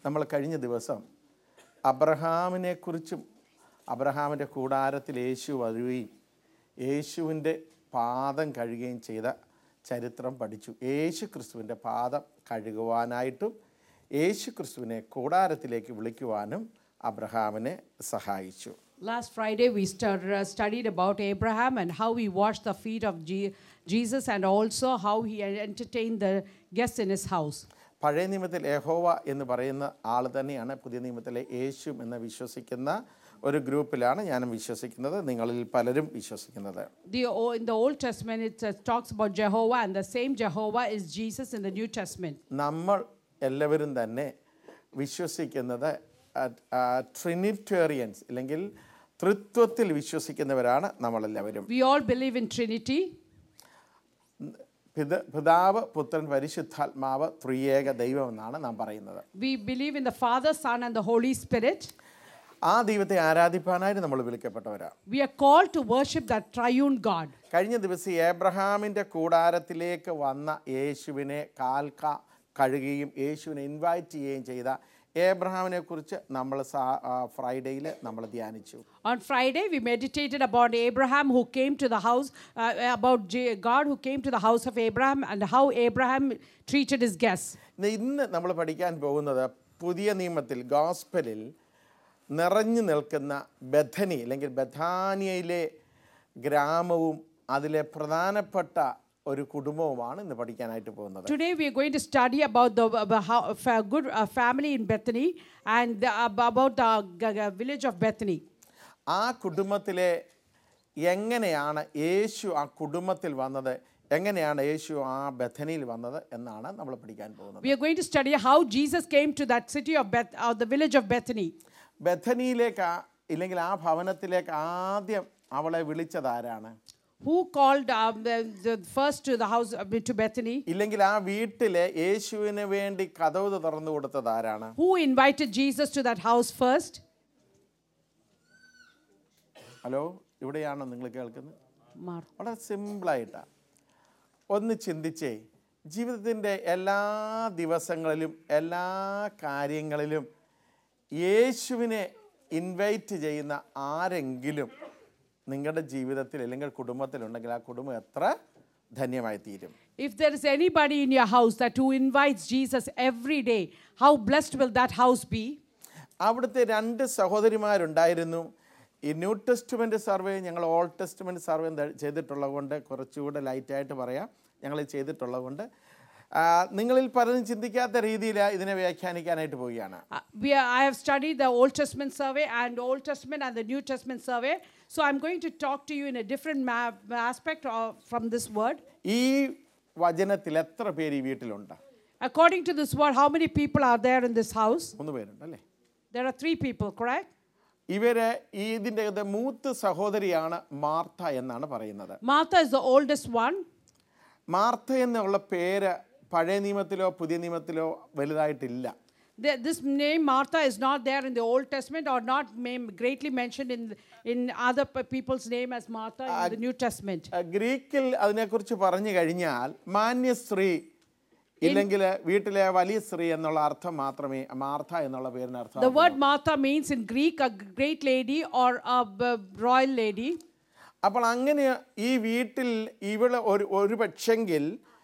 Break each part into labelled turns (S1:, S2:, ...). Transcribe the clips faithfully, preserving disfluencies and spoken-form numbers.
S1: നമ്മൾ കഴിഞ്ഞ ദിവസം അബ്രഹാമിനെക്കുറിച്ചും അബ്രഹാമിൻ്റെ കൂടാരത്തിൽ യേശു വരുകയും യേശുവിൻ്റെ പാദം കഴുകുകയും ചെയ്ത ചരിത്രം പഠിച്ചു. യേശു ക്രിസ്തുവിൻ്റെ പാദം കഴുകുവാനായിട്ടും യേശു ക്രിസ്തുവിനെ കൂടാരത്തിലേക്ക് വിളിക്കുവാനും അബ്രഹാമിനെ സഹായിച്ചു.
S2: Last Friday we started, uh, studied about Abraham and how he washed the feet of G- Jesus and also how he entertained the guests in his house.
S1: പഴയ നിയമത്തിൽ യഹോവ എന്ന് പറയുന്ന ആൾ തന്നെയാണ് പുതിയ നിയമത്തിലെ യേശു എന്ന് വിശ്വസിക്കുന്ന ഒരു ഗ്രൂപ്പിലാണ് ഞാനും വിശ്വസിക്കുന്നത്, നിങ്ങളിൽ പലരും വിശ്വസിക്കുന്നത്.
S2: The, in the Old Testament it uh, talks about Jehovah, and the same Jehovah is Jesus in the New Testament.
S1: നമ്മൾ എല്ലാവരും തന്നെ വിശ്വസിക്കുന്നത് ട്രിനിറ്റേറിയൻസ് അല്ലെങ്കിൽ ത്രിത്വത്തിൽ വിശ്വസിക്കുന്നവരാണ് നമ്മളെല്ലാവരും.
S2: We all believe in Trinity.
S1: പിതാവ് പുത്രൻ പരിശുദ്ധാത്മാവ് ത്രിയേക ദൈവം എന്നാണ് നാം പറയുന്നത്.
S2: We believe in the Father, Son and the Holy Spirit.
S1: ആ ദൈവത്തെ ആരാധിപ്പാനായിട്ട് നമ്മൾ വിളിക്കപ്പെട്ടവരാണ്.
S2: We are called to worship that triune God.
S1: കഴിഞ്ഞ ദിവസം ഏബ്രഹാമിൻ്റെ കൂടാരത്തിലേക്ക് വന്ന യേശുവിനെ കാൽക്ക കഴുകുകയും യേശുവിനെ ഇൻവൈറ്റ് ചെയ്യുകയും ചെയ്ത ഏബ്രഹാമിനെ കുറിച്ച് നമ്മൾ ഫ്രൈഡേയിൽ നമ്മൾ ധ്യാനിച്ചു.
S2: On Friday we meditated about Abraham who came to the house, uh, about J- God who came to the house of Abraham and how Abraham treated his guests.
S1: ഇന്ന് നമ്മൾ പഠിക്കാൻ പോകുന്നത് പുതിയ നിയമത്തിൽ ഗോസ്പലിൽ നിറഞ്ഞു നിൽക്കുന്ന ബഥനി അല്ലെങ്കിൽ ബഥാനിയയിലെ ഗ്രാമവും അതിലെ പ്രധാനപ്പെട്ട ഒരു കുടുംബവുമാണ് ഇന്ന് പഠിക്കാനായിട്ട് പോകുന്നത്.
S2: Today we are going to study about the uh, how, a good uh, family in Bethany and the, about the uh, village of Bethany.
S1: ആ കുടുംബത്തിലെ എങ്ങനെയാണ് യേശു ആ കുടുംബത്തിൽ വന്നത്, എങ്ങനെയാണ് യേശു ആ ബഥനിയിൽ വന്നത് എന്നാണ് നമ്മൾ പഠിക്കാൻ പോകുന്നത്.
S2: We are going to study how Jesus came to that city of Beth, uh, the village of Bethany.
S1: ബഥനിയിലേക്ക് ഇല്ലെങ്കിൽ ആ ഭവനത്തിലേക്ക് ആദ്യം അവളെ വിളിച്ചത് ആരാണ്?
S2: Who called um, the, the first to the house uh, to Bethany?
S1: ഇല്ലെങ്കിൽ ആ വീട്ടിലെ യേശുവിന് വേണ്ടി കതവ് തുറന്നു കൊടുത്തത് ആരാണ്?
S2: Who invited Jesus to that house first?
S1: Hello, ഇവിടെയാണോ നിങ്ങൾ കേൾക്കുന്നത്?
S2: Martha.
S1: വളരെ സിമ്പിളായിട്ടാണ്. ഒന്ന് ചിന്തിച്ചേ, ജീവിതത്തിൻ്റെ എല്ലാ ദിവസങ്ങളിലും എല്ലാ കാര്യങ്ങളിലും യേശുവിനെ ഇൻവൈറ്റ് ചെയ്യുന്ന ആരെങ്കിലും നിങ്ങളുടെ ജീവിതത്തിൽ അല്ലെങ്കിൽ കുടുംബത്തിലുണ്ടെങ്കിൽ ആ കുടുംബം എത്ര ധന്യമായി തീരും.
S2: If there is anybody in your house that who invites Jesus every day, how blessed will that house be?
S1: അവിടുത്തെ രണ്ട് സഹോദരിമാരുണ്ടായിരുന്നു. ഈ ന്യൂ ടെസ്റ്റ്മെൻറ്റ് സർവേ ഞങ്ങൾ ഓൾഡ് ടെസ്റ്റ്മെൻറ്റ് സർവേ ചെയ്തിട്ടുള്ളത് കൊണ്ട് കുറച്ചുകൂടെ ലൈറ്റായിട്ട് പറയാം. ഞങ്ങൾ ചെയ്തിട്ടുള്ളത് കൊണ്ട് നിങ്ങളിൽ പലരും ചിന്തിക്കാത്ത രീതിയിൽ ഇതിനെ വ്യാഖ്യാനിക്കാനായിട്ട് പോവുകയാണ്.
S2: Uh, we are, I have studied the Old Testament survey and Old Testament and the New Testament survey. So I'm going to talk to you in a different ma- aspect of, from this word.
S1: ഈ വചനത്തിൽ എത്ര പേര് ഈ വീട്ടിലുണ്ട്?
S2: According to this word, how many people are there in this house?
S1: മൂന്ന് പേരുണ്ട് അല്ലേ?
S2: There are three people, correct?
S1: ഇവര് ഇതിൻ്റെ മൂത്ത സഹോദരിയാണ് മാർത്ത എന്നാണ് പറയുന്നത്.
S2: Martha is the oldest one.
S1: Martha എന്നുള്ള പേര് പഴയ നിയമത്തിലോ പുതിയ നിയമത്തിലോ വലുതായിട്ടില്ല.
S2: The, this name Martha is not there in the Old Testament or not main, greatly mentioned in, in other people's name as Martha in uh, the New Testament.
S1: ഗ്രീക്കിൽ അതിനെക്കുറിച്ച് പറഞ്ഞു കഴിഞ്ഞാൽ മാന്യ സ്ത്രീ ഇല്ലെങ്കിൽ വീട്ടിലെ വലിയ സ്ത്രീ എന്നുള്ള അർത്ഥം മാത്രമേ മാർത്ത എന്നുള്ള പേരിന് അർത്ഥം.
S2: The word Martha means in Greek a great lady or a royal lady.
S1: അപ്പോൾ അങ്ങനെ ഈ വീട്ടിൽ ഇവള് ഒരു ഒരു പക്ഷെങ്കിൽ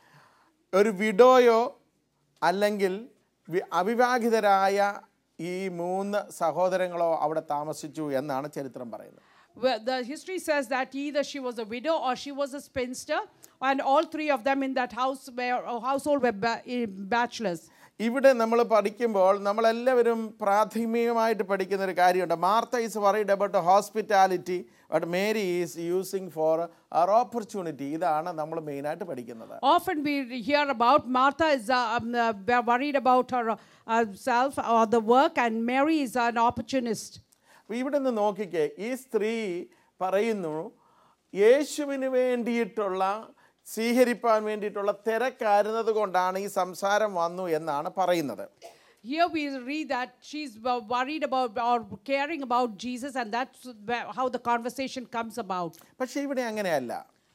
S1: ഒരു വിഡോയോ അല്ലെങ്കിൽ അവിവാഹിതരായ ഈ മൂന്ന് സഹോദരങ്ങളോ അവിടെ താമസിച്ചു എന്നാണ് ചരിത്രം പറയുന്നത്.
S2: Well, the history says that either she was a widow or she was a spinster, and all three of them in that house were household were bachelors.
S1: ഇവിടെ നമ്മൾ പഠിക്കുമ്പോൾ നമ്മളെല്ലാവരും പ്രാഥമികമായിട്ട് പഠിക്കുന്ന ഒരു കാര്യമുണ്ട്. Martha is worried about hospitality, but Mary is using for our opportunity. ഇതാണ് നമ്മൾ മെയിനായിട്ട് പഠിക്കുന്നത്.
S2: Often we hear about Martha is uh, um, uh, worried about her uh, self or the work, and Mary is an opportunist.
S1: അപ്പോൾ ഇവിടെ നിന്ന് നോക്കിക്കേ, ഈ സ്ത്രീ പറയുന്നു യേശുവിന് വേണ്ടിയിട്ടുള്ള സ്വീകരിപ്പാൻ വേണ്ടിയിട്ടുള്ള തിരക്കാരുന്നത് കൊണ്ടാണ് ഈ സംസാരം വന്നു എന്നാണ് പറയുന്നത്.
S2: Here we read that she's worried about or caring about Jesus, and that's how the conversation comes about.
S1: പക്ഷേ ഇവിടെ അങ്ങനെയല്ല.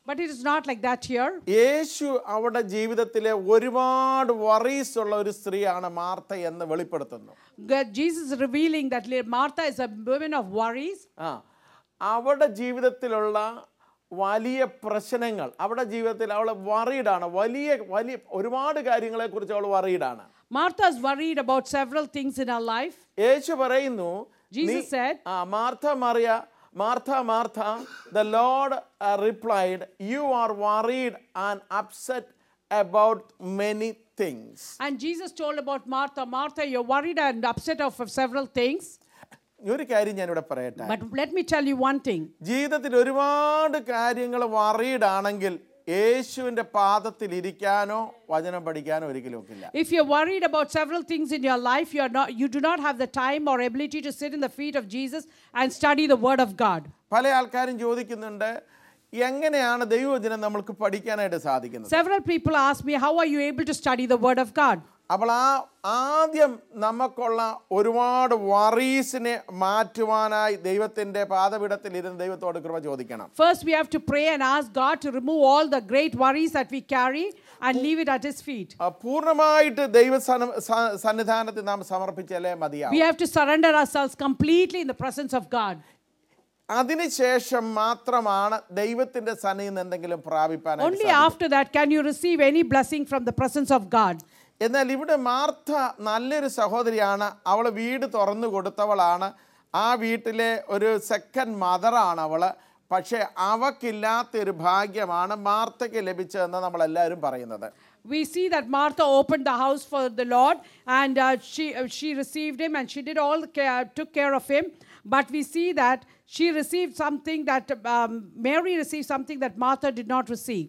S2: But it is not like that here.
S1: യേശു അവരുടെ ജീവിതത്തിലെ ഒരുപാട് വറീസ് ഉള്ള ഒരു സ്ത്രീയാണ് മാർത്ത എന്ന് വെളിപ്പെടുത്തുന്നു.
S2: God- Jesus is revealing that Martha is a woman of worries.
S1: ആ അവരുടെ ജീവിതത്തിലുള്ള വലിയ പ്രശ്നങ്ങൾ, അവരുടെ ജീവിതത്തിൽ അവൾ വറീഡാണ്. വലിയ വലിയ ഒരുപാട് കാര്യങ്ങളെക്കുറിച്ച് അവൾ വറീഡാണ്.
S2: Martha is worried about several things in her life.
S1: യേശു പറയുന്നു,
S2: Jesus said,
S1: ആ Martha Mariya Martha Martha the Lord uh, replied, you are worried and upset about many things.
S2: and Jesus told about Martha, Martha, you're worried and upset of several things.
S1: ഒരു കാര്യം ഞാനിവിടെ പറയട്ടെ.
S2: But let me tell you one thing.
S1: ജീവിതത്തിൽ ഒരുപാട് കാര്യങ്ങൾ വറീഡാണെങ്കിൽ യേശുവിൻ്റെ പാദത്തിൽ ഇരിക്കാനോ വചനം പഠിക്കാനോ ഒരിക്കലും ഒക്കില്ല.
S2: If you're worried about several things in your life, you are not, you do not have the time or ability to sit in the feet of Jesus and study the Word of God.
S1: പല ആൾക്കാരും ചോദിക്കുന്നുണ്ട്, എങ്ങനെയാണ് ദൈവവചനം നമ്മൾക്ക് പഠിക്കാനായിട്ട് സാധിക്കുന്നത്?
S2: Several people ask me, how are you able to study the Word of God?
S1: അപ്പോൾ ആ ആദ്യം നമുക്കുള്ള ഒരുപാട് വറീസിനെ മാറ്റുവാനായി ദൈവത്തിൻ്റെ പാദപീഠത്തിൽ ഇരുന്ന് ദൈവത്തോട് കൃപ ചോദിക്കണം.
S2: First, we have to pray and ask God to remove all the great worries that we carry and leave it at His feet.
S1: ആ, പൂർണ്ണമായിട്ട് ദൈവ സന- സ- സന്നിധാനത്തിൽ നാം സമർപ്പിച്ചാലേ മതിയാവും.
S2: We have to surrender ourselves completely in the presence of God.
S1: അതിനുശേഷം മാത്രമാണ് ദൈവത്തിൻ്റെ സന്നിധിയിൽ നിന്ന് എന്തെങ്കിലും പ്രാപിപ്പാനായിട്ട്
S2: Only
S1: സാധിക്കുക.
S2: after that can you receive any blessing from the presence of God.
S1: എന്നാൽ ഇവിടെ മാർത്ത നല്ലൊരു സഹോദരിയാണ്. അവൾ വീട് തുറന്നു കൊടുത്തവളാണ്. ആ വീട്ടിലെ ഒരു സെക്കൻഡ് മദറാണ് അവൾ. പക്ഷേ അവക്കില്ലാത്തൊരു ഭാഗ്യമാണ് മാർത്തയ്ക്ക് ലഭിച്ചതെന്ന് നമ്മളെല്ലാവരും പറയുന്നത്.
S2: We see that Martha opened the house for the Lord, and uh, she uh, she received him, and she did all the care, took care of him. But we see that she received something that um, Mary received something that Martha did not receive.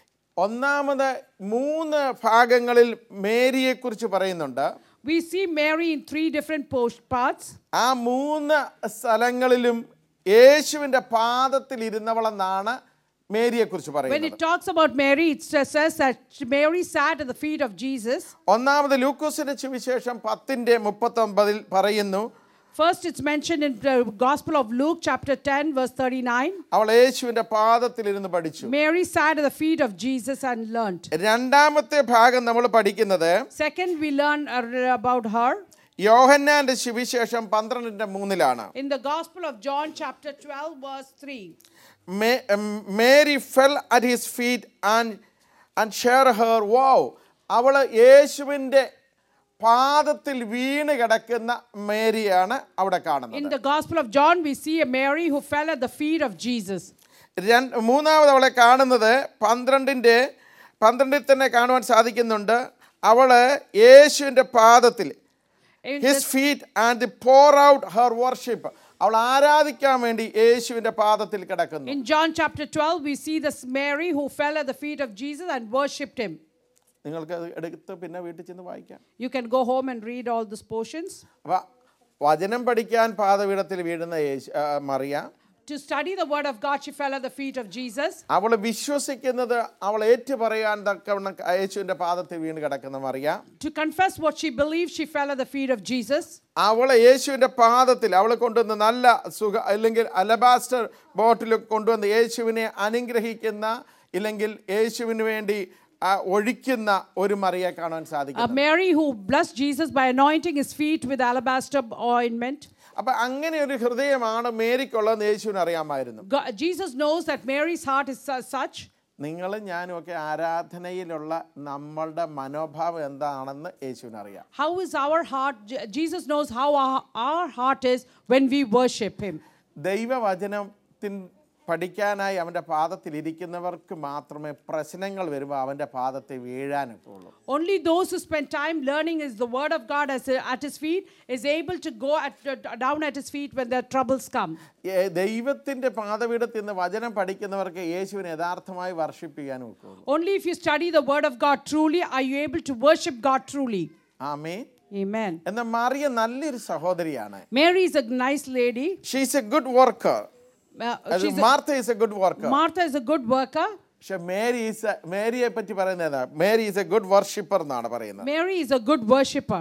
S1: ഒന്നാമത് മൂന്ന് ഭാഗങ്ങളിൽ മേരിയെക്കുറിച്ച് പറയുന്നുണ്ട്.
S2: We see Mary in three different post parts.
S1: ആ മൂന്ന് സ്ഥലങ്ങളിലും യേശുവിൻ്റെ പാദത്തിൽ ഇരുന്നവളെന്നാണ് മേരിയെക്കുറിച്ച്
S2: When
S1: പറയുന്നത്.
S2: it talks about Mary, it says that Mary sat at the feet of Jesus.
S1: ഒന്നാമത് ലൂക്കോസിന്റെ സുവിശേഷം പത്തിന്റെ മുപ്പത്തൊമ്പതിൽ പറയുന്നു,
S2: First, it's mentioned in the Gospel of Luke, chapter ten, verse thirty-nine.
S1: അവൾ യേശുവിൻ്റെ പാദത്തിൽ ഇരുന്ന് പഠിച്ചു.
S2: Mary sat at the feet of Jesus and learnt.
S1: രണ്ടാമത്തെ ഭാഗം നമ്മൾ പഠിക്കുന്നത്
S2: Second, we learn uh, about her
S1: യോഹന്നാന്റെ സുവിശേഷം പന്ത്രണ്ടിന്റെ മൂന്നിലാണ്.
S2: in the Gospel of John, chapter twelve, verse three.
S1: Ma- um, Mary fell at his feet and and shared her wow. അവൾ യേശുവിൻ്റെ പാദത്തിൽ വീണ് കിടക്കുന്ന മേരിയാണ് അവിടെ
S2: In
S1: കാണുന്നത്.
S2: the Gospel of John, we see a Mary who fell at the feet of Jesus.
S1: രണ്ട് മൂന്നാമത് അവളെ കാണുന്നത് പന്ത്രണ്ടിൻ്റെ പന്ത്രണ്ടിൽ തന്നെ കാണുവാൻ സാധിക്കുന്നുണ്ട്. അവള് യേശുവിൻ്റെ പാദത്തിൽ
S2: In
S1: his
S2: the-
S1: feet and pour out her worship. അവൾ ആരാധിക്കാൻ വേണ്ടി യേശുവിൻ്റെ പാദത്തിൽ കിടക്കുന്നു.
S2: In John chapter twelve, we see this Mary who fell at the feet of Jesus and worshipped him.
S1: നിങ്ങൾക്ക് അത് എടുത്ത് പിന്നെ വീട്ടിൽ ചെന്ന് വായിക്കാം.
S2: You can go home and read all these portions.
S1: അപ്പോൾ വചനം പഠിക്കാൻ പാദപീഠത്തിൽ വീഴുന്ന യേശു ആ, Mariya,
S2: To study the word of God, she fell at the feet of Jesus.
S1: അവൾ വിശ്വസിക്കുന്നത് അവൾ ഏറ്റു പറയാൻ തക്കവണ്ണം യേശുവിൻ്റെ പാദത്തിൽ വീണ് കിടക്കുന്ന Mariya,
S2: To confess what she believed, she fell at the feet of Jesus.
S1: അവളെ യേശുവിൻ്റെ പാദത്തിൽ അവൾ കൊണ്ടുവന്ന് നല്ല സുഖ അല്ലെങ്കിൽ അലബാസ്റ്റർ ബോട്ടിൽ കൊണ്ടുവന്ന് യേശുവിനെ അനുഗ്രഹിക്കുന്ന ഇല്ലെങ്കിൽ യേശുവിന് വേണ്ടി ആ, ഒഴിക്കുന്ന ഒരു മറിയെ കാണാൻ
S2: A
S1: സാധിക്കും.
S2: Mary who blessed Jesus by anointing his feet with alabaster ointment.
S1: അപ്പം അങ്ങനെ ഒരു ഹൃദയമാണ് മേരിക്കുള്ളതെന്ന് യേശുവിന് അറിയാമായിരുന്നു.
S2: God, Jesus knows that Mary's heart is su- such.
S1: നിങ്ങളും ഞാനും ഒക്കെ ആരാധനയിലുള്ള നമ്മളുടെ മനോഭാവം എന്താണെന്ന് യേശുവിന് അറിയാം.
S2: How is our heart? Je- Jesus knows how our, our heart is when we worship him.
S1: ദൈവവചനത്തിൻ പഠിക്കാനായി അവൻ്റെ പാദത്തിൽ ഇരിക്കുന്നവർക്ക് മാത്രമേ പ്രശ്നങ്ങൾ വരുമ്പോൾ അവൻ്റെ പാദത്തിൽ വീഴാനൊക്കെയുള്ളൂ.
S2: Only those who spend time learning is the word of God as at his feet is able to go at, down at his feet when their troubles come.
S1: ഏ- ദൈവത്തിൻ്റെ പാദപീഠത്തിൽ നിന്ന് വചനം പഠിക്കുന്നവർക്ക് യേശുവിനെ യഥാർത്ഥമായി വർഷിപ്പ് ചെയ്യാനും ഒക്കെയുള്ളൂ.
S2: Only if you study the word of God truly are you able to worship God truly.
S1: Amen.
S2: Amen.
S1: എന്നാൽ മറിയ നല്ലൊരു സഹോദരിയാണ്.
S2: Mary is a nice lady.
S1: She's a good worker.
S2: Uh, she's a-
S1: Martha is a good worker.
S2: Martha is a good worker.
S1: പക്ഷെ Mary is മേരിയെ പറ്റി പറയുന്നത് Mary is a good worshipper എന്നാണ് പറയുന്നത്.
S2: Mary is a good worshipper.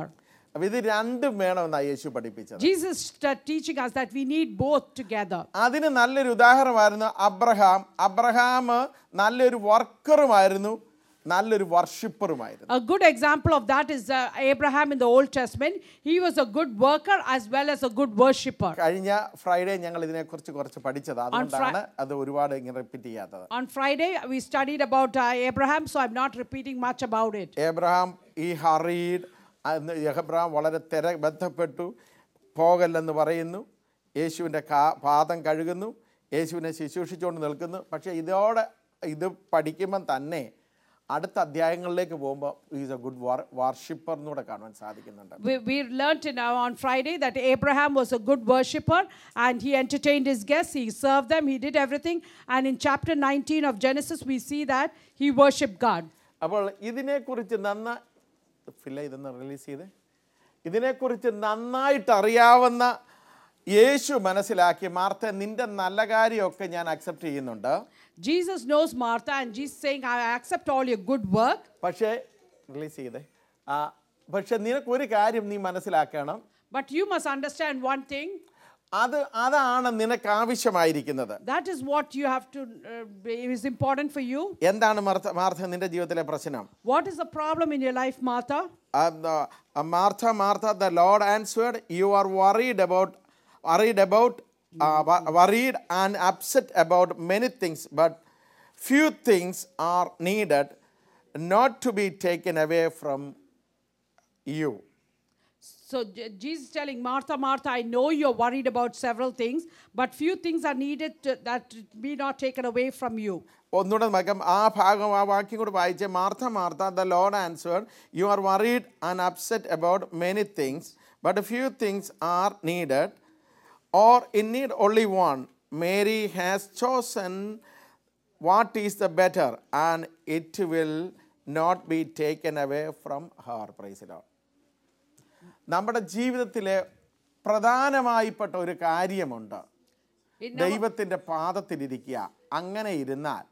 S1: അപ്പൊ ഇത് രണ്ടും വേണമെന്നാണ് യേശു പഠിപ്പിച്ചത്.
S2: Jesus is teaching us that we need both together.
S1: അതിന് നല്ലൊരു ഉദാഹരണമായിരുന്നു അബ്രഹാം. അബ്രഹാം നല്ലൊരു വർക്കറുമായിരുന്നു, നല്ലൊരു വർഷിപ്പറുമായിരുന്നു.
S2: A good example of that is uh, Abraham in the Old Testament. He was a good worker as well as a good worshipper.
S1: കഴിഞ്ഞ Friday ഞങ്ങൾ ഇതിനെക്കുറിച്ച് കുറച്ച് പഠിച്ചത്, അതുകൊണ്ടാണ് അത് ഒരുപാട് ഇങ്ങനെ റിപ്പീറ്റ് ചെയ്യാത്തത്.
S2: On Friday we studied about uh, Abraham, so I'm not repeating much about it.
S1: Abraham ഈ ഹറീഡ്, എബ്രഹാം വളരെ തിര ബന്ധപ്പെട്ടു പോകല്ലെന്ന് പറയുന്നു, യേശുവിൻ്റെ കാ പാദം കഴുകുന്നു, യേശുവിനെ ശുശ്രൂഷിച്ചുകൊണ്ട് നിൽക്കുന്നു. പക്ഷേ ഇതോടെ ഇത് പഠിക്കുമ്പം തന്നെ അടുത്ത അധ്യായങ്ങളിലേക്ക് പോകുമ്പോൾ ഈസ് എ ഗുഡ് വർഷിപ്പർ എന്നൂടെ കാണുവാൻ സാധിക്കുന്നുണ്ട്.
S2: We, we learned in, uh, on Friday that Abraham was a good worshipper and he entertained his guests, he served them, he did everything. And in chapter nineteen of Genesis we see that he worshipped God.
S1: അപ്പോൾ ഇതിനെക്കുറിച്ച് നന്ന ഫില്ല ഇതൊന്ന് release ചെയ്തേ ഇതിനെക്കുറിച്ച് നന്നായിട്ട് അറിയാവുന്ന യേശു മനസ്സിലാക്കി, Martha നിന്റെ നല്ല കാര്യമൊക്കെ ഞാൻ അക്സെപ്റ്റ് ചെയ്യുന്നുണ്ട്.
S2: Jesus knows Martha and Jesus saying, I accept all your good work.
S1: പക്ഷേ റിലീസ് ചെയ്തേ ആ പക്ഷെ നിനക്കൊരു കാര്യം നീ മനസ്സിലാക്കണം.
S2: But you must understand one thing.
S1: അത് അതാണ് നിനക്ക് ആവശ്യമായിരിക്കുന്നത്.
S2: That is what you have to uh, is important for you.
S1: എന്താണ് മാർത്ത മാർത്ത നിന്റെ ജീവിതത്തിലെ പ്രശ്നം?
S2: What is the problem in your life, Martha?
S1: Martha Martha the Lord answered, you are worried about worried about uh, worried and upset about many things, but few things are needed, not to be taken away from you.
S2: So Jesus is telling Martha, Martha, I know you're worried about several things, but few things are needed to, that be not taken away from you.
S1: ഒന്നുകൂടെ നോക്കാം, ആ ഭാഗം ആ വാക്യം കൂടെ വായിച്ച്. Martha Martha the Lord answered, you are worried and upset about many things, but a few things are needed, or in need only one. Mary has chosen what is the better, and it will not be taken away from her. Praise the Lord. നമ്മുടെ ജീവിതത്തിലെ പ്രധാനമായിപ്പെട്ട ഒരു കാര്യമുണ്ട്, ദൈവത്തിൻ്റെ പാദത്തിലിരിക്കുക. അങ്ങനെ ഇരുന്നാൽ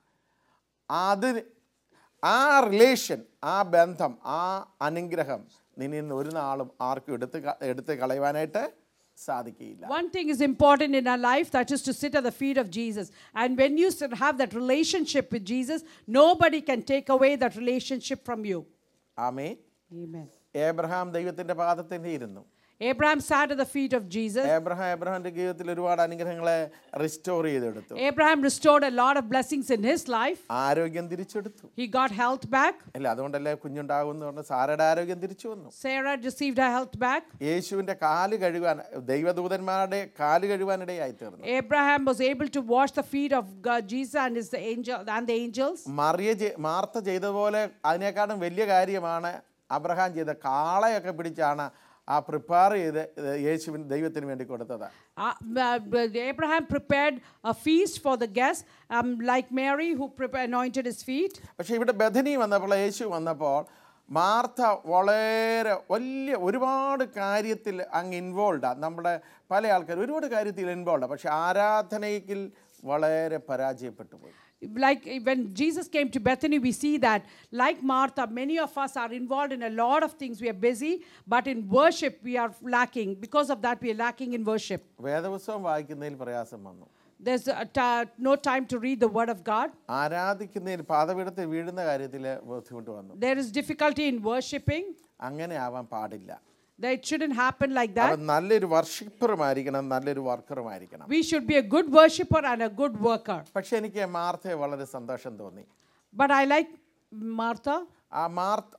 S1: അത് ആ relation, ആ ബന്ധം, ആ അനുഗ്രഹം നിന്നിൽ ഒരു നാളും ആർക്കും എടുത്ത് എടുത്ത് കളയുവാനായിട്ട് സാധിക്കില്ല.
S2: One thing is important in our life, that is to sit at the feet of Jesus. And when you have that relationship with Jesus, nobody can take away that relationship from you.
S1: Amen.
S2: Amen.
S1: Abraham ദൈവത്തിൻ്റെ പാദത്തിൽ ഇരുന്നു.
S2: Abraham sat at the feet of Jesus.
S1: Abraham ഏബ്രഹാമിന്റെ ജീവിതത്തിൽ ഒരുപാട് അനുഗ്രഹങ്ങളെ restore ചെയ്തെടുത്തു.
S2: Abraham restored a lot of blessings in his life.
S1: ആരോഗ്യം തിരിച്ചെടുത്തു.
S2: He got health back.
S1: അല്ല, അതുകൊണ്ടല്ലേ കുഞ്ഞുണ്ടാകുമെന്ന് പറഞ്ഞ സാറയുടെ ആരോഗ്യം തിരിച്ചു വന്നു.
S2: Sarah received her health back.
S1: യേശുവിന്റെ കാല് കഴുകാൻ ദൈവദൂതന്മാരുടെ കാല് കഴുകാനിടയായി തീർന്നു.
S2: Abraham was able to wash the feet of God, Jesus and his angel and the angels.
S1: Mariya Martha ചെയ്തതുപോലെ അതിനേക്കാളും വലിയ കാര്യമാണ് അബ്രഹാം ചെയ്ത. കാളയൊക്കെ പിടിച്ചാണ് ആ പ്രിപ്പയർ ചെയ്ത് യേശുവിന് ദൈവത്തിന് വേണ്ടി കൊടുത്തത്.
S2: Abraham prepared a feast for the guests, um, like Mary who prepared anointed his feet.
S1: പക്ഷേ ഇവിടെ ബഥനി വന്നപ്പോൾ, യേശു വന്നപ്പോൾ മാർത്ത വളരെ വലിയ ഒരുപാട് കാര്യത്തിൽ അങ്ങ് ഇൻവോൾവാണ്. നമ്മുടെ പല ആൾക്കാർ ഒരുപാട് കാര്യത്തിൽ ഇൻവോൾവാണ്, പക്ഷെ ആരാധനയിൽ വളരെ പരാജയപ്പെട്ടു പോയി.
S2: Like when Jesus came to Bethany, we see that, like Martha, many of us are involved in a lot of things. We are busy, but in worship we are lacking. Because of that, we are lacking in worship.
S1: വേദപുസ്തകം വായിക്കുന്നതിൽ പ്രയാസം വന്നു.
S2: There's a ta- no time to read the word of God.
S1: ആരാധിക്കുന്നതിൽ പാദപീഠത്തിൽ വീഴുന്ന കാര്യത്തിൽ ബുദ്ധിമുട്ട് വന്നു.
S2: There is difficulty in worshiping.
S1: അങ്ങനെ ആവാൻ പാടില്ല.
S2: That it shouldn't happen like that.
S1: നല്ലൊരു വർഷിപ്പറുമായിരിക്കണം, നല്ലൊരു വർക്കറുമായിരിക്കണം.
S2: We should be a good worshipper and a good worker.
S1: പക്ഷെ എനിക്ക് മാർത്തയെ വളരെ സന്തോഷം തോന്നി.
S2: But I like Martha.
S1: ആ മാർത്ത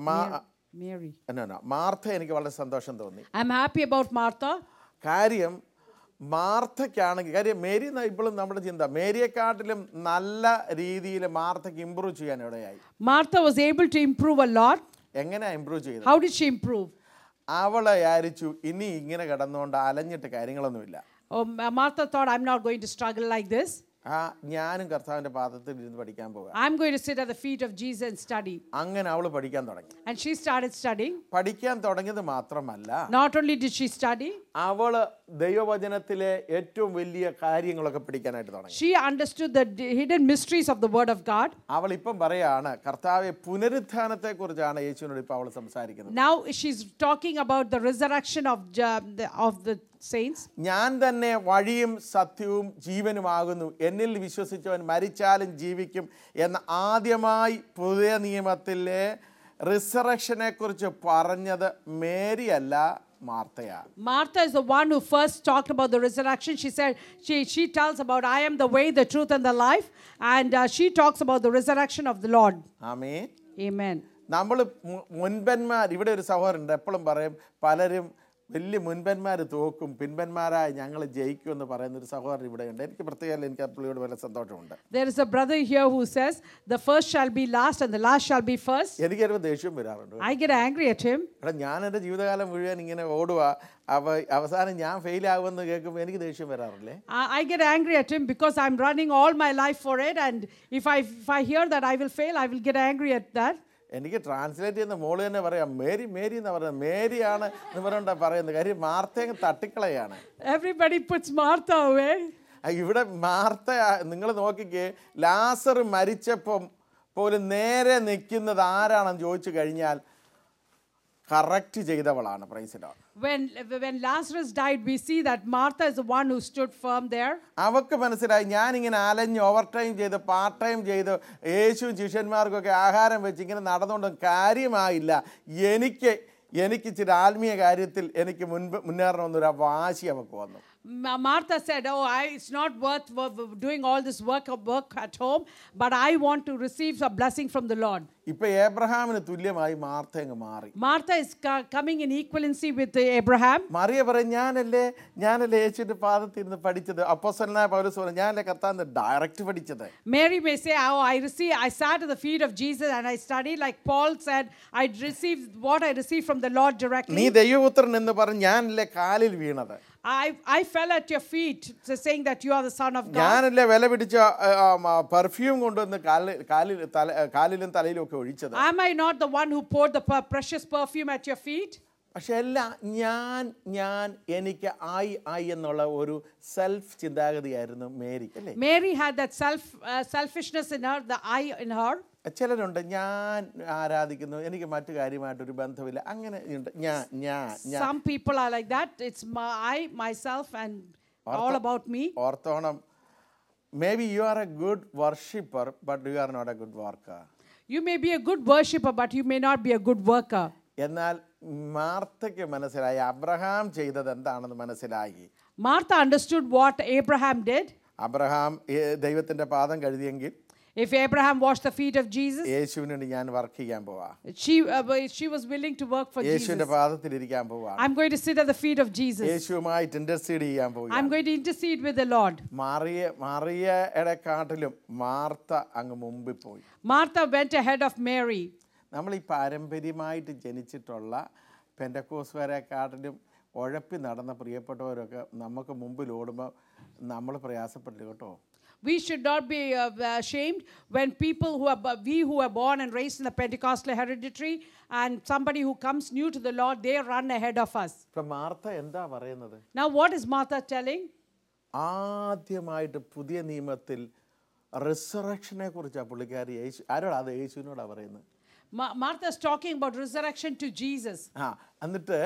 S2: Mary.
S1: മാർത്ത എനിക്ക് വളരെ സന്തോഷം തോന്നി.
S2: I'm happy about Martha.
S1: കാര്യം മാർത്തയ്ക്കാണെങ്കിൽ, കാര്യം മേരി ഇപ്പോഴും നമ്മുടെ ചിന്ത മേരിയെക്കാട്ടിലും നല്ല രീതിയിൽ മാർത്തയ്ക്ക് ഇമ്പ്രൂവ് ചെയ്യാൻ ഇടയായി.
S2: Martha was able to improve a lot.
S1: എങ്ങനെയാ ഇമ്പ്രൂവ് ചെയ്തത്?
S2: How did she improve?
S1: അവളെ വിചാരിച്ചു ഇനി ഇങ്ങനെ കിടന്നുകൊണ്ട് അലഞ്ഞിട്ട് കാര്യങ്ങളൊന്നുമില്ല.
S2: Oh, Martha thought, I'm not going to struggle like this.
S1: ആ ഞാനും കർത്താവിൻ്റെ പാദത്തിൽ ഇരുന്ന് പഠിക്കാൻ പോകാം.
S2: I'm going to sit at the feet of Jesus and study.
S1: അങ്ങനെ അവൾ പഠിക്കാൻ തുടങ്ങി.
S2: And she started studying.
S1: പഠിക്കാൻ തുടങ്ങിയത് മാത്രമല്ല,
S2: Not only did she study,
S1: അവള് ദൈവവചനത്തിലെ ഏറ്റവും വലിയ കാര്യങ്ങളൊക്കെ പഠിക്കാനായിട്ട് തുടങ്ങി.
S2: she understood the d- hidden mysteries of the Word of God.
S1: അവൾ ഇപ്പം പറയാണ് കർത്താവെ പുനരുത്ഥാനത്തെ കുറിച്ചാണ് യേശുവിനോട് ഇപ്പം അവൾ സംസാരിക്കുന്നത്.
S2: Now she's talking about the resurrection of uh, the, of the saints.
S1: ഞാൻ തന്നെ വഴിയും സത്യവും ജീവനുമാകുന്നു, എന്നിൽ വിശ്വസിച്ചവൻ മരിച്ചാലും ജീവിക്കും എന്ന് ആദ്യമായി പുതിയ നിയമത്തിലെ റിസറക്ഷനെ കുറിച്ച് പറഞ്ഞത് മേരിയല്ല, മാർത്തയാ.
S2: Martha is the one who first talked about the resurrection. She said, she, she tells about, I am the way, the truth, and the life. And uh, she talks about the resurrection of the Lord.
S1: Amen.
S2: Amen.
S1: നമ്മൾ മുൻപന്മാർ, ഇവിടെ ഒരു സഹോദരനുണ്ട്, എപ്പോഴും പറയും പലരും വലിയ മുൻപന്മാർ തോക്കും, പിൻപന്മാരായി ഞങ്ങൾ ജയിക്കും എന്ന് പറയുന്ന ഒരു സഹോദരൻ ഇവിടെയുണ്ട്. എനിക്ക് പ്രത്യേകം എനിക്ക് ആ പുള്ളിയോട് വളരെ സന്തോഷമുണ്ട്.
S2: There is a brother here who says, the first shall be last and the last shall be first.
S1: എനിക്ക് ചിലപ്പോൾ ദേഷ്യം വരാറുണ്ട്.
S2: I get angry at him.
S1: എടാ ഞാൻ എൻ്റെ ജീവിതകാലം മുഴുവൻ ഇങ്ങനെ ഓടുക, അവ അവസാനം ഞാൻ ഫെയിൽ ആകുമെന്ന് കേൾക്കുമ്പോൾ എനിക്ക് ദേഷ്യം വരാറില്ലേ?
S2: I, I get angry at him because I'm running all my life for it, and if I if I hear that I will fail, I will get angry at that.
S1: എനിക്ക് translate ചെയ്യുന്ന മോള് തന്നെ പറയാം Mary Mary എന്ന് പറയുന്നത്, മേരിയാണ് എന്ന് പറഞ്ഞാ പറയുന്നത്. കാര്യം മാർത്തയെ തട്ടിക്കളയാണ്.
S2: Everybody puts Martha away.
S1: ഇവിടെ മാർത്ത നിങ്ങൾ നോക്കിക്കേ, ലാസർ മരിച്ചപ്പം പോലും നേരെ നിൽക്കുന്നത് ആരാണെന്ന് ചോദിച്ചു കഴിഞ്ഞാൽ കറക്റ്റ് ചെയ്തവളാണ്. Praise lord.
S2: When when Lazarus died, we see that Martha is the one who stood firm there.
S1: അവർക്ക് മനസ്സിലായി ഞാനിങ്ങനെ അലഞ്ഞ് ഓവർ ടൈം ചെയ്ത് പാർട്ട് ടൈം ചെയ്ത് യേശുവും ശിഷ്യന്മാർക്കൊക്കെ ആഹാരം വെച്ച് ഇങ്ങനെ നടന്നുകൊണ്ടും കാര്യമായില്ല, എനിക്ക് എനിക്ക് ഇച്ചിരി ആത്മീയ കാര്യത്തിൽ എനിക്ക് മുൻപ് മുന്നേറണമെന്നൊരു വാശി അവർക്ക് വന്നു.
S2: Ma- Martha said, oh, I, it's not worth wo- wo- doing all this work of work at home, but I want to receive a blessing from the Lord.
S1: ഇപ്പൊ ഏബ്രഹാമിന് തുല്യമായി മാർത്ത അങ്ങ് മാറി.
S2: Martha is co- coming in equivalency with uh, Abraham.
S1: Mariya പറയും ഞാനല്ലേ ഞാനല്ലേ യേശുവിന്റെ പാദത്തിൽ നിന്ന് പഠിച്ചത്. അപ്പോസ്തലനായ പൗലോസ് പറഞ്ഞു ഞാനല്ലേ കർത്താവിന്റെ ഡയറക്റ്റ് പഠിച്ചത്.
S2: Mary may say, oh, I received, I sat at the feet of Jesus and I studied, like Paul said, I received what I received from the Lord
S1: നീ
S2: directly.
S1: ദൈവപുത്രൻ എന്ന് പറഞ്ഞ് ഞാനല്ലേ കാലിൽ വീണത്.
S2: I, I fell at your feet, so saying that you are the Son of God.
S1: ഞാനല്ലേ വില പിടിച്ച പെർഫ്യൂം കൊണ്ടുവന്ന് കാലിൽ കാലിൽ തല കാലിലും തലയിലും ഒക്കെ ഒഴിച്ചത്.
S2: Am I not the one who poured the per- precious perfume at your feet?
S1: പക്ഷെ എല്ലാം ഞാൻ ഞാൻ എനിക്ക് ആയി ആയി എന്നുള്ള ഒരു സെൽഫ് ചിന്താഗതിയായിരുന്നു മേരി അല്ലേ.
S2: Mary had that self uh, selfishness in her, the I in her.
S1: ചിലരുണ്ട് ഞാൻ ആരാധിക്കുന്നു എനിക്ക് മറ്റു കാര്യമായിട്ടൊരു ബന്ധമില്ല, അങ്ങനെ ഉണ്ട്. ഞാൻ ഞാൻ ഞാൻ
S2: Some people are like that. It's my, I, myself, and all about me.
S1: ഓർത്തോണം, may be you are a good worshipper but you are not a good worker.
S2: You may be a good worshipper, but you may not be a good worker.
S1: എന്നാൽ മാർത്തയ്ക്ക് മനസ്സിലായി Abraham ചെയ്തത് എന്താണെന്ന് മനസ്സിലായി.
S2: Martha understood what Abraham did.
S1: Abraham ഏ- ദൈവത്തിന്റെ പാദം കഴുകിയെങ്കിൽ
S2: If Abraham washed the feet of Jesus,
S1: യേശുവിന് വേണ്ടി ഞാൻ വർക്ക് ചെയ്യാൻ പോവാ,
S2: she uh, she was willing to work for Jesus.
S1: യേശുവിന്റെ പാദത്തിൽ ഇരിക്കാൻ പോവാ,
S2: I'm going to sit at the feet of Jesus.
S1: യേശുവുമായിട്ട് ഇന്റർസീഡ് ചെയ്യാൻ പോവുക.
S2: I'm going to intercede with the Lord.
S1: മാറിയ മാറിയയുടെ കാട്ടിലും മാർത്ത അങ്ങ് മുമ്പിൽ പോയി.
S2: Martha went ahead of Mary.
S1: നമ്മൾ ഈ പാരമ്പര്യമായിട്ട് ജനിച്ചിട്ടുള്ള പെന്തക്കോസ്തുകാരെക്കാട്ടിലും ഉഴപ്പി നടന്ന പ്രിയപ്പെട്ടവരൊക്കെ നമുക്ക് മുമ്പിൽ ഓടുമ്പോൾ നമ്മൾ പ്രയാസപ്പെട്ടില്ല കേട്ടോ.
S2: We should not be uh, ashamed when people who are, we who are born and raised in the Pentecostal hereditary and somebody who comes new to the Lord, they run ahead of us.
S1: ഇപ്പം Martha എന്താ പറയുന്നത്?
S2: Now what is Martha telling?
S1: ആദ്യമായിട്ട് പുതിയ നിയമത്തിൽ റിസറക്ഷനെ കുറിച്ചാണ് പുള്ളിക്കാരി യേശു ആരോടാ അത് യേശുവിനോടാണ് പറയുന്നത്.
S2: Ma- Martha is talking about resurrection to Jesus.
S1: ആ എന്നിട്ട്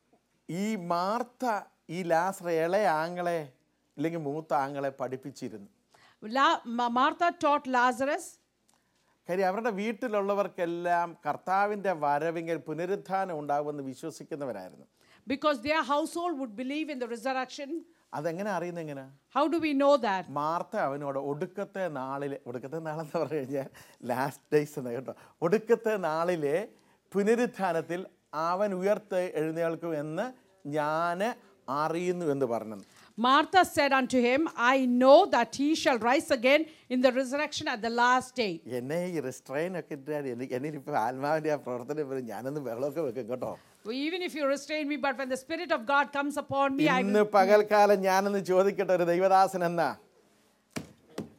S1: ഈ മാർത്ത ഈ ലാസർ ഇളയ ആങ്ങളെ ഇല്ലെങ്കിൽ മൂത്ത ആങ്ങളെ പഠിപ്പിച്ചിരുന്നു.
S2: La- Ma- Martha taught Lazarus.
S1: കാര്യം അവരുടെ വീട്ടിലുള്ളവർക്കെല്ലാം കർത്താവിൻ്റെ വരവിങ്കിൽ പുനരുത്ഥാനം ഉണ്ടാകുമെന്ന് വിശ്വസിക്കുന്നവരായിരുന്നു.
S2: Because their household would believe in the resurrection.
S1: അതെങ്ങനെ അറിയുന്നത് എങ്ങനെ?
S2: How do we know that?
S1: Martha അവനോട് ഒടുക്കത്തെ നാളിൽ, ഒടുക്കത്തെ നാളെന്ന് പറഞ്ഞു കഴിഞ്ഞാൽ ലാസ്റ്റ് ഡേയ്സ് എന്ന് കേട്ടോ, ഒടുക്കത്തെ നാളിലെ പുനരുത്ഥാനത്തിൽ അവൻ ഉയർത്ത് എഴുന്നേൽക്കും എന്ന് ഞാൻ അറിയുന്നു എന്ന് പറഞ്ഞു.
S2: Martha said unto him, I know that he shall rise again in the resurrection at the last day.
S1: എന്നെ ഈ റിസ്ട്രെയിൻ ഒക്കെ ഇട്ടാൽ എനിക്ക് എന്നിപ്പോൾ ആത്മാവിൻ്റെ ആ പ്രവർത്തനം വരും, ഞാനൊന്ന് വെള്ളമൊക്കെ വെക്കും കേട്ടോ.
S2: Even if you restrain me, but when the Spirit of God comes upon me, I
S1: ഇന്ന്
S2: will.
S1: പകൽക്കാലം ഞാനൊന്ന് ചോദിക്കട്ടെ ഒരു ദൈവദാസൻ എന്നാ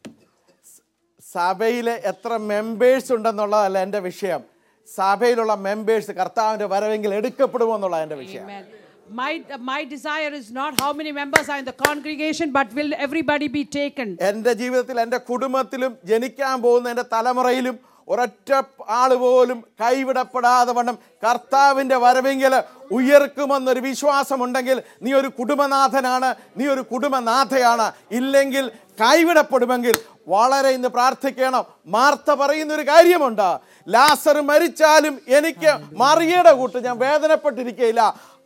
S1: സഭയിലെ എത്ര മെമ്പേഴ്സ് ഉണ്ടെന്നുള്ളതല്ല എൻ്റെ വിഷയം. സഭയിലുള്ള മെമ്പേഴ്സ് കർത്താവിൻ്റെ വരവെങ്കിൽ എടുക്കപ്പെടുമോ എന്നുള്ള എൻ്റെ വിഷയം.
S2: Amen. My, my desire is not how many members are in the congregation, but will everybody be taken.
S1: എൻ്റെ ജീവിതത്തിൽ എൻ്റെ കുടുംബത്തിലും ജനിക്കാൻ പോകുന്ന എൻ്റെ തലമുറയിലും ഒരൊറ്റ ആൾ പോലും കൈവിടപ്പെടാതെ വണ്ണം കർത്താവിൻ്റെ വരവെങ്കിൽ ഉയർക്കുമെന്നൊരു വിശ്വാസമുണ്ടെങ്കിൽ നീ ഒരു കുടുംബനാഥനാണ്, നീ ഒരു കുടുംബനാഥയാണ്. ഇല്ലെങ്കിൽ കൈവിടപ്പെടുമെങ്കിൽ വളരെ ഇന്ന് പ്രാർത്ഥിക്കണം. മാർത്ത പറയുന്നൊരു കാര്യമുണ്ട്, ലാസർ മരിച്ചാലും എനിക്ക് മറിയയുടെ കൂട്ട് ഞാൻ വേദനപ്പെട്ടിരിക്കുകയില്ല,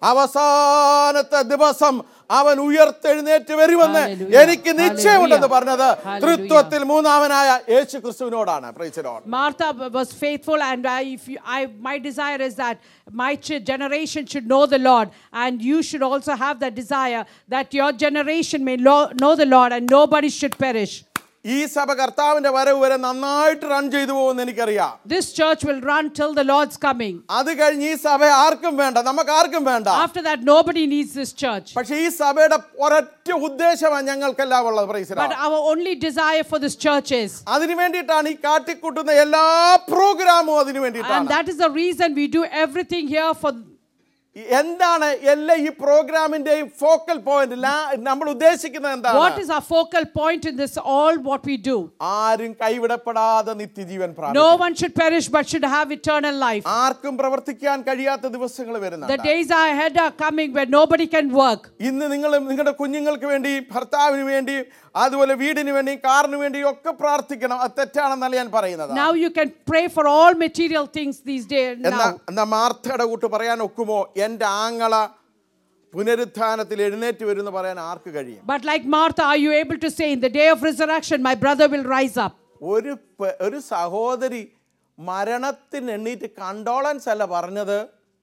S1: അവസാനത്തെ ദിവസം അവൻ ഉയർത്തെഴുന്നേറ്റ് വരുമെന്ന് എനിക്ക് നിശ്ചയമുണ്ടെന്ന് പറഞ്ഞത് തൃത്വത്തിൽ മൂന്നാമനായ യേശു ക്രിസ്തുവിനോടാണ്. Praise the lord.
S2: Martha was faithful, and I, if you, I, my desire is that my ch- generation should know the Lord, and you should also have that desire that your generation may lo- know the Lord, and nobody should perish.
S1: ഈ സഭ കർത്താവിന്റെ വരവ് വരെ നന്നായിട്ട് run ചെയ്തു പോകുമെന്ന് എനിക്കറിയാം.
S2: This church will run till the Lord's coming.
S1: അത് കഴിഞ്ഞ് ഈ സഭ ആർക്കും വേണ്ട, നമുക്ക് ആർക്കും വേണ്ട.
S2: After that, nobody needs this church.
S1: പക്ഷേ ഈ സഭയുടെ ഒരൊറ്റ ഉദ്ദേശമാണ് ഞങ്ങൾക്കെല്ലാം ഉള്ളത്. Praise the
S2: But
S1: lord.
S2: our only desire for this church is,
S1: അതിനു വേണ്ടിയിട്ടാണ് ഈ കാട്ടിക്കൂട്ടുന്ന എല്ലാ പ്രോഗ്രാമും അതിനു
S2: and
S1: വേണ്ടിയിട്ടാണ്.
S2: that is the reason we do everything here for.
S1: എന്താണ് എല്ലാ ഈ പ്രോഗ്രാമിന്റെയും ഫോക്കൽ പോയിന്റ്? നമ്മൾ ഉദ്ദേശിക്കുന്നത് എന്താണ്?
S2: What is our focal point in this all what we do?
S1: ആരും കൈവിടപ്പെടാതെ നിത്യജീവൻ
S2: No
S1: പ്രാപിക്കും.
S2: one should perish but should have eternal life.
S1: ആർക്കും പ്രവർത്തിക്കാൻ കഴിയാത്ത ദിവസങ്ങൾ
S2: The
S1: വരുന്നുണ്ട്.
S2: days are ahead are coming where nobody can work.
S1: ഇന്ന് നിങ്ങൾ നിങ്ങളുടെ കുഞ്ഞുങ്ങൾക്ക് വേണ്ടി, ഭർത്താവിന് വേണ്ടി, അതുപോലെ വീടിന് വേണ്ടി, കാറിന് വേണ്ടി ഒക്കെ പ്രാർത്ഥിക്കണം. അത് തെറ്റാണെന്നല്ല ഞാൻ പറയുന്നത്.
S2: Now you can pray for all material things these days
S1: എന്നാ
S2: now.
S1: എന്നാ മാർത്തയുടെ കൂട്ട് പറയാൻ ഒക്കുമോ എൻ്റെ ആങ്ങള പുനരുത്ഥാനത്തിൽ എഴുന്നേറ്റ് വരുമെന്ന് പറയാൻ ആർക്ക് കഴിയും?
S2: But like Martha, are you able to say in the day of resurrection my brother will rise up?
S1: ഒരു പ- ഒരു സഹോദരി മരണത്തിന് എണ്ണീറ്റ് കണ്ടോളൻസ് അല്ല പറഞ്ഞത്,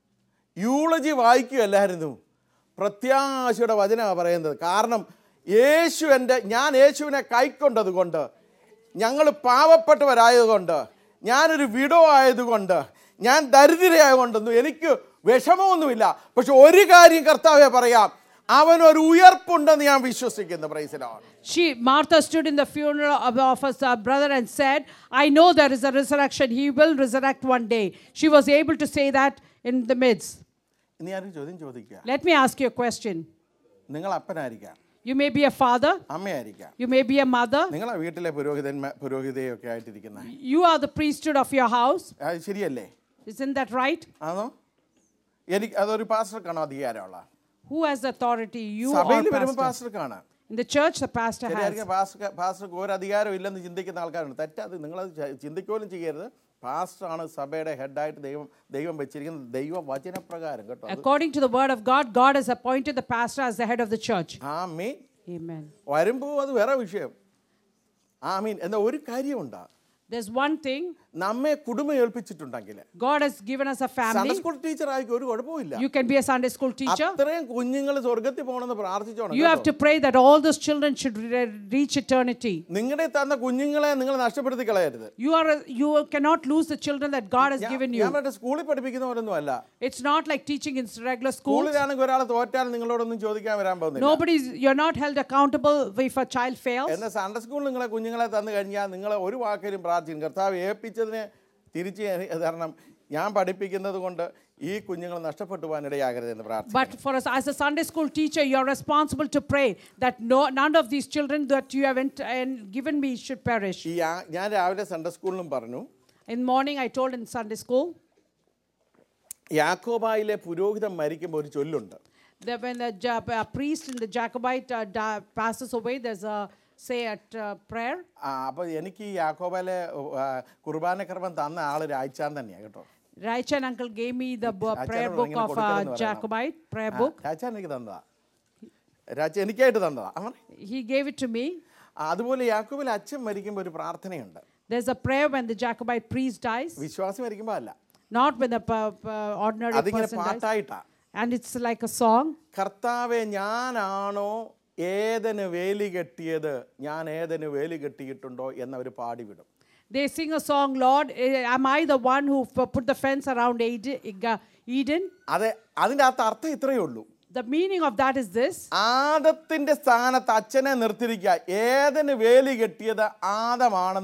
S1: യൂളജി വായിക്കുകയല്ലായിരുന്നു, പ്രത്യാശയുടെ വചനമാണ് പറയുന്നത്. കാരണം യേശു എൻ്റെ ഞാൻ യേശുവിനെ കൈക്കൊണ്ടത് കൊണ്ട്, ഞങ്ങൾ പാവപ്പെട്ടവരായതുകൊണ്ട്, ഞാനൊരു വിഡോ ആയതുകൊണ്ട്, ഞാൻ ദരിദ്രയായതുകൊണ്ടൊന്നും എനിക്ക് വിഷമമൊന്നുമില്ല. പക്ഷെ ഒരു കാര്യം കർത്താവേ പറയാം, അവനൊരു ഉയർപ്പുണ്ടെന്ന് ഞാൻ വിശ്വസിക്കുന്നു. Praise the lord.
S2: She, Martha stood in the funeral of, of her uh, brother and said, I know there is a resurrection. He will resurrect one day. She was able to say that in the midst.
S1: ഇനി ഞാനൊരു ചോദ്യം ചോദിക്കുക.
S2: Let me ask you a question.
S1: നിങ്ങൾ അപ്പനായിരിക്കാം,
S2: You may be a father.
S1: അമ്മയായിരിക്കാം,
S2: You may be a mother.
S1: നിങ്ങളെ വീട്ടിലെ പുരോഹിതന്മാ പുരോഹിതയൊക്കെ ആയിട്ടിരിക്കുന്ന,
S2: You are the priesthood of your house.
S1: അത് ശരിയല്ലേ?
S2: Isn't that right?
S1: ആണോ? എനിക്ക് അതൊരു പാസ്റ്റർക്കാണോ അധികാരമുള്ള?
S2: Who has authority? You or
S1: സഭയിൽ വരുമ്പോൾ
S2: pastor?
S1: പാസ്റ്റർക്കാണ്.
S2: In the church, the pastor has.
S1: ശരിയായിരിക്കും. പാസ്റ്റർ പാസ്റ്റർക്ക് ഒരു അധികാരം ഇല്ലെന്ന് ചിന്തിക്കുന്ന ആൾക്കാരുണ്ട്. തെറ്റത് നിങ്ങളത് ചിന്തിക്കുകയും ചെയ്യരുത്. പാസ്റ്ററാണ് സഭയുടെ ഹെഡായിട്ട് ദൈവം ദൈവം വെച്ചിരിക്കുന്നത്, ദൈവ വചനപ്രകാരം കേട്ടോ.
S2: According to the word of God, God has appointed the pastor as the head of the church.
S1: Amin.
S2: Amen.
S1: വരുമ്പോൾ അത് വേറെ വിഷയം. ആമീൻ. എന്താ ഒരു കാര്യമുണ്ട്,
S2: There's one thing.
S1: നമ്മെ കുടുംബം ഏൽപ്പിച്ചിട്ടുണ്ടെങ്കിൽ,
S2: God has given us a
S1: Sunday
S2: family.
S1: School teacher ആയിരിക്കും, ഒരു കുഴപ്പമില്ല.
S2: You can be a Sunday school teacher.
S1: അത്രയും കുഞ്ഞുങ്ങൾ സ്വർഗത്തിൽ പോകണമെന്ന് പ്രാർത്ഥിച്ചോണം.
S2: You have to pray that all those children should re- reach eternity.
S1: നിങ്ങളുടെ തന്ന കുഞ്ഞുങ്ങളെ നിങ്ങൾ നഷ്ടപ്പെടുത്തി കളയരുത്.
S2: You are a, you cannot lose the children that God has given you.
S1: ഞാൻ മറ്റേ സ്കൂളിൽ പഠിപ്പിക്കുന്നവരൊന്നും അല്ല.
S2: It's not like teaching in regular schools.
S1: സ്കൂളിലാണെങ്കിൽ ഒരാൾ തോറ്റാൽ നിങ്ങളോടൊന്നും ചോദിക്കാൻ വരാൻ പോകുന്നില്ല.
S2: Nobody's, you're not held accountable if a child fails.
S1: എന്നാൽ സൺഡേ സ്കൂളിൽ നിങ്ങളെ കുഞ്ഞുങ്ങളെ തന്നു കഴിഞ്ഞാൽ നിങ്ങൾ ഒരു വാക്കിലും പ്രാർത്ഥിക്കും, കർത്താവ് ഏൽപ്പിച്ചതിനെ തിരിച്ച് കാരണം ഞാൻ പഠിപ്പിക്കുന്നത് കൊണ്ട് ഈ കുഞ്ഞുങ്ങൾ നഷ്ടപ്പെട്ടു പോകാൻ ഇടയാകരുതെന്ന് പ്രാർത്ഥിക്കുന്നു.
S2: But for us as a Sunday school teacher, you're responsible to pray that no, none of these children that you have ent- and given me should perish.
S1: ഈ ആ- ഞാൻ രാവിലെ സൺഡേ സ്കൂളിലും പറഞ്ഞു,
S2: In the morning, I told in Sunday school
S1: യാക്കോബായിലെ പുരോഹിതൻ മരിക്കുമ്പോൾ ഒരു ചൊല്ലുണ്ട്.
S2: that when the Ja- a priest in the Jacobite uh, da- passes away, there's a say at uh, prayer.
S1: അപ്പോൾ എനിക്ക് ഈ യാക്കോബായിലെ കുർബാനക്രമം തന്ന ആൾ രായ്ച്ചാൻ തന്നെയാണ് കേട്ടോ.
S2: Raichan uncle gave me the bu- prayer book of uh, Jacobite prayer book.
S1: രാജാൻ എനിക്ക് തന്നതാ, രാജ എനിക്കായിട്ട് തന്നതാ. അവൻ
S2: He gave it to me.
S1: അതുപോലെ യാക്കോബിലെ അച്ഛൻ മരിക്കുമ്പോൾ ഒരു പ്രാർത്ഥനയുണ്ട്.
S2: There's a prayer when the Jacobite priest dies,
S1: വിശ്വാസി മരിക്കുമ്പോൾ അല്ല,
S2: not when the uh, uh, ordinary
S1: അതിങ്ങനെ
S2: person dies.
S1: പാട്ടായിട്ടാ.
S2: And it's like a song.
S1: കർത്താവെ ഞാനാണോ ഏതന് വേലി കെട്ടിയത്, ഞാൻ ഏതന് വേലി കെട്ടിയിട്ടുണ്ടോ എന്നവർ പാടിവിടും.
S2: They sing a song, Lord, eh, am I the one who f- put the fence around Eden?
S1: അതെ, അതിൻ്റെ അകത്ത് അർത്ഥം ഇത്രയേ ഉള്ളൂ.
S2: The meaning of that is this.
S1: ആദത്തിന്റെ സ്ഥാനത്ത് അച്ഛനെ നിർത്തിയിരിക്കുക, ഏതന് വേലി കെട്ടിയത് ആദമാണെന്നും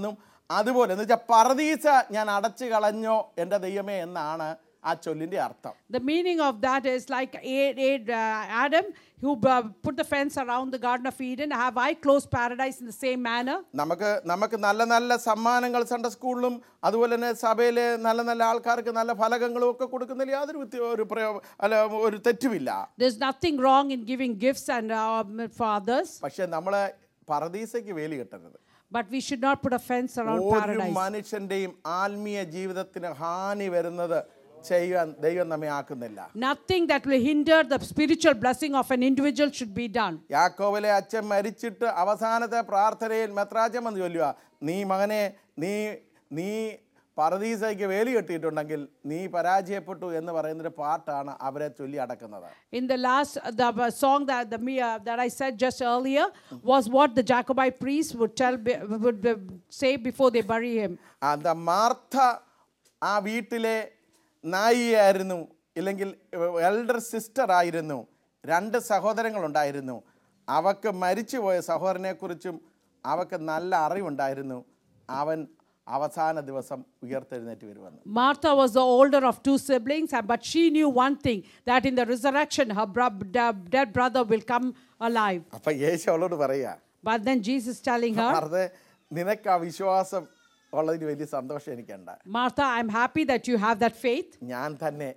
S1: അതുപോലെ എന്ന് വെച്ചാൽ പറദീസ ഞാൻ അടച്ചു കളഞ്ഞോ എൻ്റെ ദൈവമേ എന്നാണ് ആ ചൊല്ലിൻ്റെ അർത്ഥം.
S2: The meaning of that is like A- A- uh, Adam who uh, put the fence around the Garden of Eden. Have I closed paradise in the same manner?
S1: നമുക്ക് നമുക്ക് നല്ല നല്ല സമ്മാനങ്ങൾ സൺഡേ സ്കൂളിലും അതുപോലെ തന്നെ സഭയിലെ നല്ല നല്ല ആൾക്കാർക്ക് നല്ല ഫലകങ്ങളും ഒക്കെ കൊടുക്കുന്നതിൽ യാതൊരു വ്യത്യ- ഒരു പ്രയോ അല്ല ഒരു തെറ്റുമില്ല.
S2: There's nothing wrong in giving gifts and uh, for others,
S1: പക്ഷെ നമ്മളെ പറദീസയ്ക്ക് വേലി കെട്ടരുത്.
S2: but we should not put a fence around
S1: ഒരു
S2: paradise.
S1: മനുഷ്യന്റെയും ആത്മീയ ജീവിതത്തിന് ഹാനി വരുന്നത് ചെയ്യാൻ ദൈവം നമ്മെ ആക്കുന്നില്ല.
S2: Nothing that will hinder the spiritual blessing of an individual should be done.
S1: യാക്കോബിലെ അച്ഛൻ മരിച്ചിട്ട് അവസാനത്തെ പ്രാർത്ഥനയിൽ മെത്രാജം എന്ന് ചൊല്ലുക, നീ മകനെ നീ നീ പറദീസയ്ക്ക് വേലി കെട്ടിയിട്ടുണ്ടെങ്കിൽ നീ പരാജയപ്പെട്ടു എന്ന് പറയുന്നൊരു പാട്ടാണ് അവരെ ചൊല്ലി അടക്കുന്നത്.
S2: In the last uh, the uh, song that the me uh, that I said just earlier was what the Jacobite priests would tell be- would uh, say before they bury him.
S1: അത് Martha ആ വീട്ടിലെ നായിയായിരുന്നു, ഇല്ലെങ്കിൽ elder sister ആയിരുന്നു. രണ്ട് സഹോദരങ്ങളുണ്ടായിരുന്നു. അവക്ക് മരിച്ചുപോയ സഹോദരനെക്കുറിച്ചും അവക്ക് നല്ല അറിവുണ്ടായിരുന്നു. അവൻ അവസാന ദിവസം ഉയർത്തെഴുന്നേറ്റ് വരുമെന്ന്.
S2: Martha was the older of two siblings, and- but she knew one thing, that in the resurrection her bro- da- dead brother will come alive.
S1: അപ്പം യേശു അവളോട് പറയുക,
S2: But then Jesus telling her,
S1: മാർത്തേ, നിനക്ക് ആ വിശ്വാസം ഉള്ളതിന് വലിയ സന്തോഷം എനിക്കുണ്ട്.
S2: Martha, I'm happy that you have that faith.
S1: ഞാൻ തന്നെ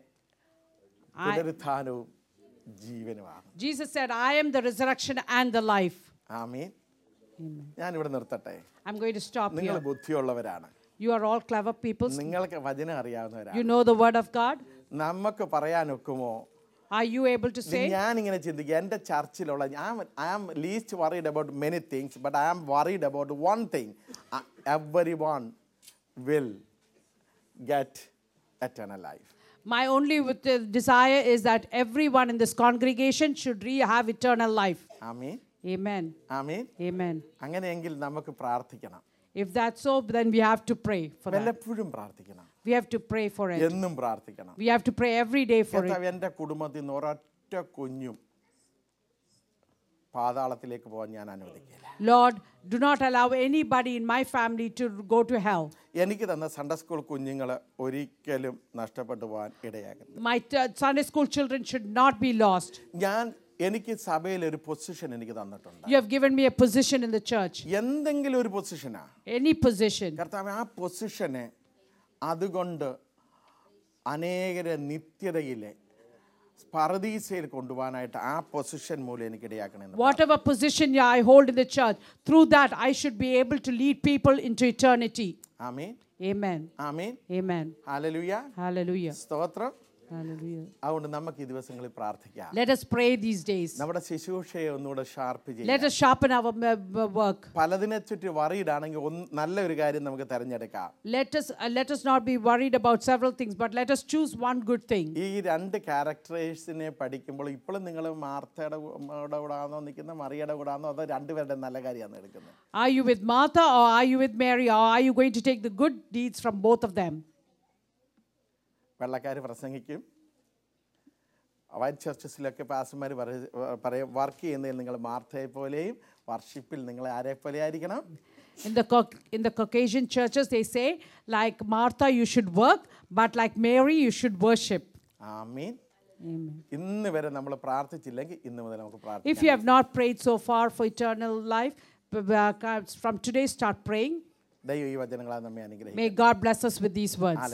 S2: I,
S1: പുനരുത്ഥാനവും ജീവനുമാണ്.
S2: Jesus said, I am the resurrection and the life.
S1: ആമീൻ. ഞാനിവിടെ നിർത്തട്ടെ.
S2: I'm going to stop
S1: നിങ്ങൾ
S2: here.
S1: ബുദ്ധിയുള്ളവരാണ്.
S2: You are all clever people.
S1: നിങ്ങൾക്ക് വചനം അറിയാവുന്നവരാണ്.
S2: You know the word of God.
S1: നമുക്ക് പറയാനൊക്കുമോ?
S2: Are you able to say?
S1: ഞാനിങ്ങനെ ചിന്തിക്കുക, എൻ്റെ ചർച്ചിലുള്ള I am least worried about many things, but I am worried about one thing. Everyone will get eternal life.
S2: My only with the desire is that everyone in this congregation should re- have eternal life.
S1: Amen.
S2: Amen.
S1: Amen.
S2: Amen.
S1: അങ്ങനെയെങ്കിൽ നമുക്ക് പ്രാർത്ഥിക്കണം.
S2: If that's so, then we have to pray for that.
S1: വല്ലപ്പോഴും പ്രാർത്ഥിക്കണം.
S2: We have to pray for it.
S1: എന്നും പ്രാർത്ഥിക്കണം.
S2: We have to pray every day for it.
S1: എൻ്റെ കുടുംബത്തിൽ നിന്ന് ഒരൊറ്റ കുഞ്ഞും പാതാളത്തിലേക്ക് പോകാൻ ഞാൻ അനുവദിക്കില്ല.
S2: Lord, do not allow anybody in my family to go to hell.
S1: എനിക്ക് തന്ന സൺഡേ സ്കൂൾ കുഞ്ഞുങ്ങൾ ഒരിക്കലും നഷ്ടപ്പെട്ടു പോകാൻ ഇടയാകരുത്.
S2: My t- Sunday school children should not be lost.
S1: ഞാൻ എനിക്ക് സഭയിൽ ഒരു പൊസിഷൻ എനിക്ക് തന്നിട്ടുണ്ട്.
S2: You have given me a position in the church.
S1: എന്തെങ്കിലും ഒരു പൊസിഷനാ.
S2: Any position.
S1: കർത്താവേ, ആ പൊസിഷനെ അതുകൊണ്ട് അനേകരെ നിത്യതയിലെ പരദീസയിൽ കൊണ്ടുപോകാനായിട്ട് ആ പൊസിഷൻ മൂലം എനിക്ക് ഇടയാക്കണമെന്ന്.
S2: Whatever position I hold in the church, through that I should be able to lead people into eternity.
S1: Amin.
S2: Amen.
S1: Amen.
S2: Amen.
S1: Hallelujah.
S2: Hallelujah.
S1: സ്തോത്രം.
S2: Hallelujah.
S1: അതുകൊണ്ട് നമുക്ക് ഈ ദിവസങ്ങളിൽ പ്രാർത്ഥിക്കാം.
S2: Let us pray these days.
S1: നമ്മുടെ ശുശ്രൂഷയെ ഒന്നുകൂടെ ഷാർപ്പ് ചെയ്യാം.
S2: Let us sharpen our uh, uh, work.
S1: പലതിനെ ചുറ്റി വറീഡാണെങ്കിൽ നല്ലൊരു കാര്യം നമുക്ക് തിരഞ്ഞെടുക്കാം.
S2: Let us uh, let us not be worried about several things, but let us choose one good thing.
S1: ഈ രണ്ട് ക്യാരക്ടേഴ്സിനെ പഠിക്കുമ്പോൾ ഇപ്പോഴും നിങ്ങൾ മാർത്തയുടെ കൂടാന്നോ നിൽക്കുന്ന മറിയയുടെ കൂടാന്നോ അതോ രണ്ടുപേരുടെ നല്ല കാര്യമാണ് എടുക്കുന്നത്?
S2: Are you with Martha or are you with Mary, or are you going to take the good deeds from both of them?
S1: വെള്ളക്കാർ പ്രസംഗിക്കും, വൈറ്റ് ചർച്ചസിലൊക്കെ പാസ്റ്റർമാർ പറയും വർക്ക് ചെയ്യുന്നതിൽ നിങ്ങൾ മാർത്തയെ പോലെയും വർഷിപ്പിൽ നിങ്ങൾ ആരെ പോലെ ആയിരിക്കണം.
S2: In the Cau- in the Caucasian churches, they say, like Martha, you should work, but like Mary, you should worship.
S1: Amin.
S2: Amen.
S1: ഇന്ന് വരെ നമ്മൾ പ്രാർത്ഥിച്ചില്ലെങ്കിൽ ഇന്ന് മുതൽ നമുക്ക്
S2: If
S1: പ്രാർത്ഥിക്കാം.
S2: you have not prayed so far for eternal life, b- b- from today start praying.
S1: ദൈവം ഈ വചനങ്ങളാൽ നമ്മെ അനുഗ്രഹിക്കും.
S2: May God bless us with these words.